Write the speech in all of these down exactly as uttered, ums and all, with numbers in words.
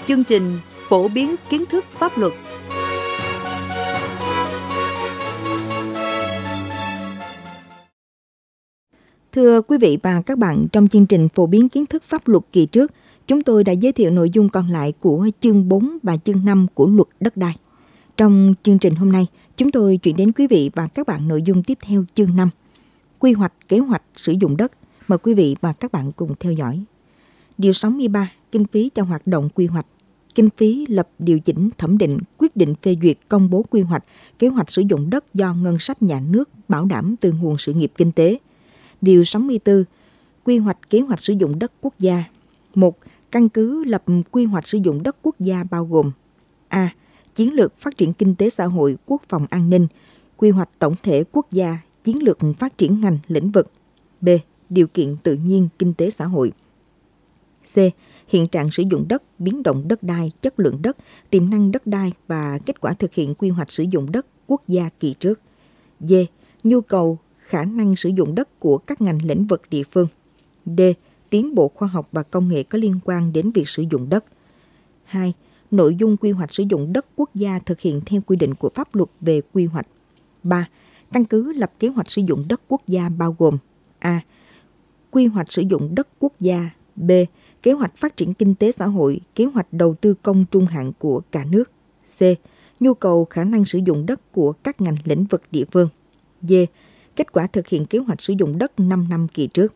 Chương trình phổ biến kiến thức pháp luật. Thưa quý vị và các bạn, trong chương trình phổ biến kiến thức pháp luật kỳ trước, chúng tôi đã giới thiệu nội dung còn lại của chương bốn và chương năm của luật đất đai. Trong chương trình hôm nay, chúng tôi chuyển đến quý vị và các bạn nội dung tiếp theo chương năm, quy hoạch kế hoạch sử dụng đất. Mời quý vị và các bạn cùng theo dõi. Điều sáu mươi ba, kinh phí cho hoạt động quy hoạch. Kinh phí lập, điều chỉnh, thẩm định, quyết định phê duyệt, công bố quy hoạch, kế hoạch sử dụng đất do ngân sách nhà nước bảo đảm từ nguồn sự nghiệp kinh tế. Điều sáu mươi tư, quy hoạch kế hoạch sử dụng đất quốc gia. một. Căn cứ lập quy hoạch sử dụng đất quốc gia bao gồm: A. Chiến lược phát triển kinh tế xã hội, quốc phòng an ninh, quy hoạch tổng thể quốc gia, chiến lược phát triển ngành, lĩnh vực. B. Điều kiện tự nhiên kinh tế xã hội. C. Hiện trạng sử dụng đất, biến động đất đai, chất lượng đất, tiềm năng đất đai và kết quả thực hiện quy hoạch sử dụng đất quốc gia kỳ trước. D. Nhu cầu, khả năng sử dụng đất của các ngành lĩnh vực địa phương. D. Tiến bộ khoa học và công nghệ có liên quan đến việc sử dụng đất. hai. Nội dung quy hoạch sử dụng đất quốc gia thực hiện theo quy định của pháp luật về quy hoạch. ba. Căn cứ lập kế hoạch sử dụng đất quốc gia bao gồm: A. Quy hoạch sử dụng đất quốc gia. B. Kế hoạch phát triển kinh tế xã hội, kế hoạch đầu tư công trung hạn của cả nước. C. Nhu cầu khả năng sử dụng đất của các ngành lĩnh vực địa phương. D. Kết quả thực hiện kế hoạch sử dụng đất năm năm kỳ trước.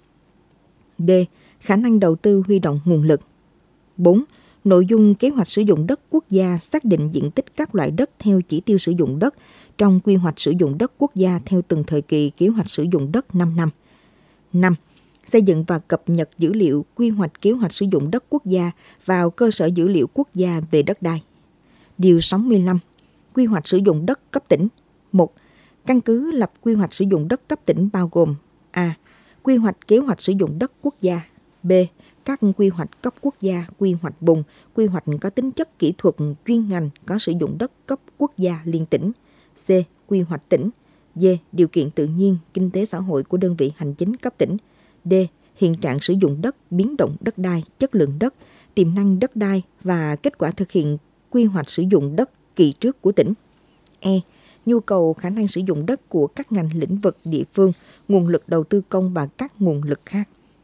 D. Khả năng đầu tư huy động nguồn lực. bốn. Nội dung kế hoạch sử dụng đất quốc gia xác định diện tích các loại đất theo chỉ tiêu sử dụng đất trong quy hoạch sử dụng đất quốc gia theo từng thời kỳ kế hoạch sử dụng đất năm năm. năm. Xây dựng và cập nhật dữ liệu quy hoạch kế hoạch sử dụng đất quốc gia vào cơ sở dữ liệu quốc gia về đất đai. Điều sáu mươi lăm. Quy hoạch sử dụng đất cấp tỉnh. một. Căn cứ lập quy hoạch sử dụng đất cấp tỉnh bao gồm: A. Quy hoạch kế hoạch sử dụng đất quốc gia. B. Các quy hoạch cấp quốc gia, quy hoạch vùng, quy hoạch có tính chất kỹ thuật chuyên ngành có sử dụng đất cấp quốc gia liên tỉnh. C. Quy hoạch tỉnh. D. Điều kiện tự nhiên, kinh tế xã hội của đơn vị hành chính cấp tỉnh. D. Hiện trạng sử dụng đất, biến động đất đai, chất lượng đất, tiềm năng đất đai và kết quả thực hiện quy hoạch sử dụng đất kỳ trước của tỉnh. E. Nhu cầu khả năng sử dụng đất của các ngành lĩnh vực địa phương, nguồn lực đầu tư công và các nguồn lực khác.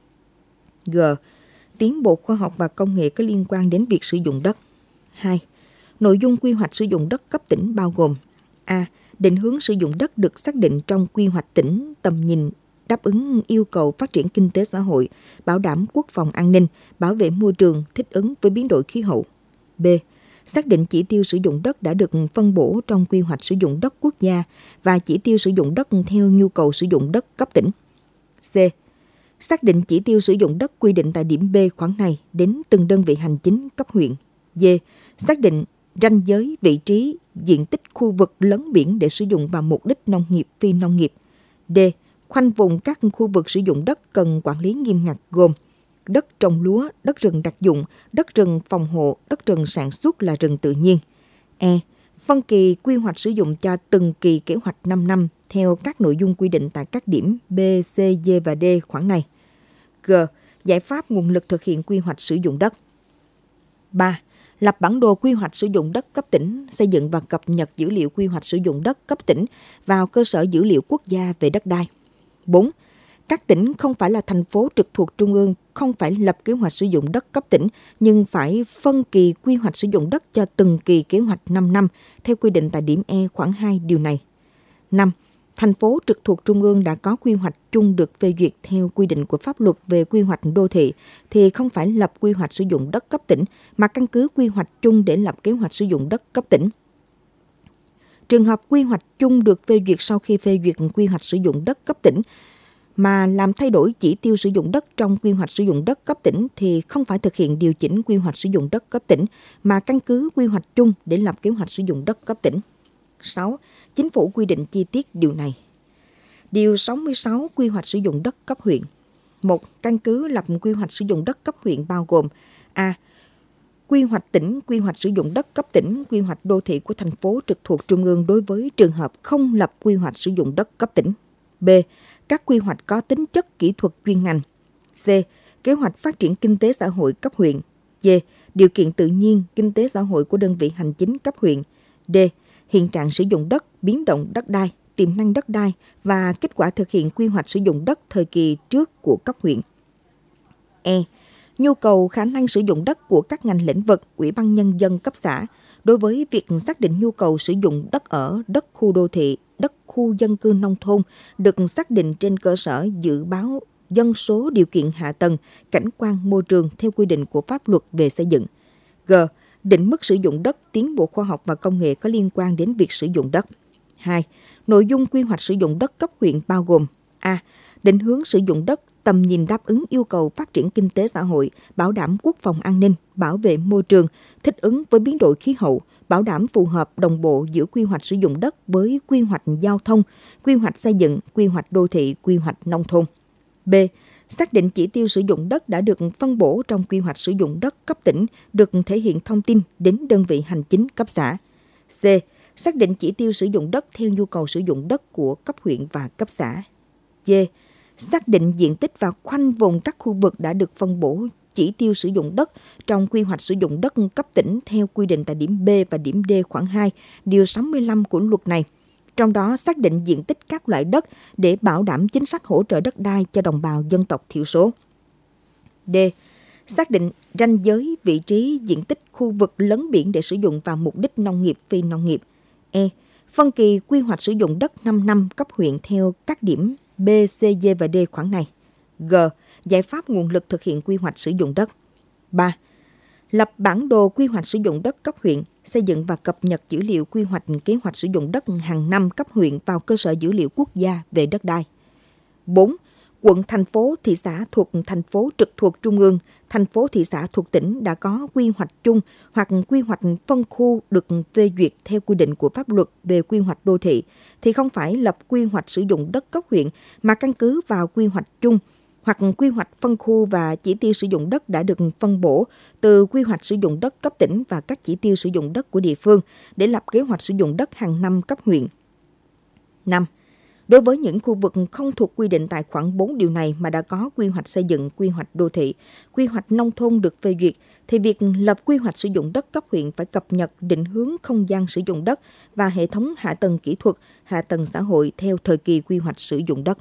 G. Tiến bộ khoa học và công nghệ có liên quan đến việc sử dụng đất. hai. Nội dung quy hoạch sử dụng đất cấp tỉnh bao gồm: A. Định hướng sử dụng đất được xác định trong quy hoạch tỉnh, tầm nhìn đáp ứng yêu cầu phát triển kinh tế xã hội, bảo đảm quốc phòng an ninh, bảo vệ môi trường, thích ứng với biến đổi khí hậu. B. Xác định chỉ tiêu sử dụng đất đã được phân bổ trong quy hoạch sử dụng đất quốc gia và chỉ tiêu sử dụng đất theo nhu cầu sử dụng đất cấp tỉnh. C. Xác định chỉ tiêu sử dụng đất quy định tại điểm B khoản này đến từng đơn vị hành chính cấp huyện. D. Xác định ranh giới, vị trí, diện tích khu vực lấn biển để sử dụng vào mục đích nông nghiệp, phi nông nghiệp. D. Khoanh vùng các khu vực sử dụng đất cần quản lý nghiêm ngặt gồm đất trồng lúa, đất rừng đặc dụng, đất rừng phòng hộ, đất rừng sản xuất là rừng tự nhiên. E. Phân kỳ quy hoạch sử dụng cho từng kỳ kế hoạch năm năm theo các nội dung quy định tại các điểm B, C, D và D khoản này. G. Giải pháp nguồn lực thực hiện quy hoạch sử dụng đất. ba. Lập bản đồ quy hoạch sử dụng đất cấp tỉnh, xây dựng và cập nhật dữ liệu quy hoạch sử dụng đất cấp tỉnh vào cơ sở dữ liệu quốc gia về đất đai. bốn. Các tỉnh không phải là thành phố trực thuộc trung ương không phải lập kế hoạch sử dụng đất cấp tỉnh nhưng phải phân kỳ quy hoạch sử dụng đất cho từng kỳ kế hoạch năm năm theo quy định tại điểm E khoản hai điều này. năm. Thành phố trực thuộc trung ương đã có quy hoạch chung được phê duyệt theo quy định của pháp luật về quy hoạch đô thị thì không phải lập quy hoạch sử dụng đất cấp tỉnh mà căn cứ quy hoạch chung để lập kế hoạch sử dụng đất cấp tỉnh. Trường hợp quy hoạch chung được phê duyệt sau khi phê duyệt quy hoạch sử dụng đất cấp tỉnh mà làm thay đổi chỉ tiêu sử dụng đất trong quy hoạch sử dụng đất cấp tỉnh thì không phải thực hiện điều chỉnh quy hoạch sử dụng đất cấp tỉnh mà căn cứ quy hoạch chung để lập kế hoạch sử dụng đất cấp tỉnh. sáu. Chính phủ quy định chi tiết điều này. Điều sáu mươi sáu quy hoạch sử dụng đất cấp huyện. một. Căn cứ lập quy hoạch sử dụng đất cấp huyện bao gồm: A. Quy hoạch tỉnh, quy hoạch sử dụng đất cấp tỉnh, quy hoạch đô thị của thành phố trực thuộc trung ương đối với trường hợp không lập quy hoạch sử dụng đất cấp tỉnh. B. Các quy hoạch có tính chất kỹ thuật chuyên ngành. C. Kế hoạch phát triển kinh tế xã hội cấp huyện. D. D. Điều kiện tự nhiên, kinh tế xã hội của đơn vị hành chính cấp huyện. D. Hiện trạng sử dụng đất, biến động đất đai, tiềm năng đất đai và kết quả thực hiện quy hoạch sử dụng đất thời kỳ trước của cấp huyện. E. Nhu cầu khả năng sử dụng đất của các ngành lĩnh vực, Ủy ban Nhân dân cấp xã đối với việc xác định nhu cầu sử dụng đất ở, đất khu đô thị, đất khu dân cư nông thôn được xác định trên cơ sở dự báo dân số, điều kiện hạ tầng, cảnh quan môi trường theo quy định của pháp luật về xây dựng. G. Định mức sử dụng đất, tiến bộ khoa học và công nghệ có liên quan đến việc sử dụng đất. hai. Nội dung quy hoạch sử dụng đất cấp huyện bao gồm: A. Định hướng sử dụng đất, tầm nhìn đáp ứng yêu cầu phát triển kinh tế xã hội, bảo đảm quốc phòng an ninh, bảo vệ môi trường, thích ứng với biến đổi khí hậu, bảo đảm phù hợp đồng bộ giữa quy hoạch sử dụng đất với quy hoạch giao thông, quy hoạch xây dựng, quy hoạch đô thị, quy hoạch nông thôn. B. Xác định chỉ tiêu sử dụng đất đã được phân bổ trong quy hoạch sử dụng đất cấp tỉnh, được thể hiện thông tin đến đơn vị hành chính cấp xã. C. Xác định chỉ tiêu sử dụng đất theo nhu cầu sử dụng đất của cấp huyện và cấp xã. D. Xác định diện tích và khoanh vùng các khu vực đã được phân bổ chỉ tiêu sử dụng đất trong quy hoạch sử dụng đất cấp tỉnh theo quy định tại điểm B và điểm D khoản hai, điều sáu mươi lăm của luật này. Trong đó xác định diện tích các loại đất để bảo đảm chính sách hỗ trợ đất đai cho đồng bào dân tộc thiểu số. D. Xác định ranh giới, vị trí, diện tích khu vực lấn biển để sử dụng vào mục đích nông nghiệp, phi nông nghiệp. E. Phân kỳ quy hoạch sử dụng đất năm năm cấp huyện theo các điểm B, C, D và D khoản này. G. Giải pháp nguồn lực thực hiện quy hoạch sử dụng đất. ba. Lập bản đồ quy hoạch sử dụng đất cấp huyện, xây dựng và cập nhật dữ liệu quy hoạch kế hoạch sử dụng đất hàng năm cấp huyện vào cơ sở dữ liệu quốc gia về đất đai. bốn. Quận, thành phố, thị xã thuộc thành phố trực thuộc trung ương, thành phố, thị xã thuộc tỉnh đã có quy hoạch chung hoặc quy hoạch phân khu được phê duyệt theo quy định của pháp luật về quy hoạch đô thị, thì không phải lập quy hoạch sử dụng đất cấp huyện mà căn cứ vào quy hoạch chung hoặc quy hoạch phân khu và chỉ tiêu sử dụng đất đã được phân bổ từ quy hoạch sử dụng đất cấp tỉnh và các chỉ tiêu sử dụng đất của địa phương để lập kế hoạch sử dụng đất hàng năm cấp huyện. năm. Đối với những khu vực không thuộc quy định tại khoản bốn điều này mà đã có quy hoạch xây dựng, quy hoạch đô thị, quy hoạch nông thôn được phê duyệt, thì việc lập quy hoạch sử dụng đất cấp huyện phải cập nhật định hướng không gian sử dụng đất và hệ thống hạ tầng kỹ thuật, hạ tầng xã hội theo thời kỳ quy hoạch sử dụng đất.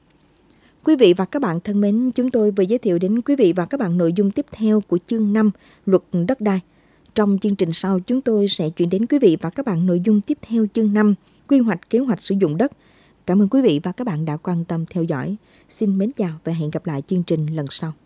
Quý vị và các bạn thân mến, chúng tôi vừa giới thiệu đến quý vị và các bạn nội dung tiếp theo của chương năm Luật Đất đai. Trong chương trình sau, chúng tôi sẽ chuyển đến quý vị và các bạn nội dung tiếp theo chương năm Quy hoạch kế hoạch sử dụng đất. Cảm ơn quý vị và các bạn đã quan tâm theo dõi. Xin mến chào và hẹn gặp lại chương trình lần sau.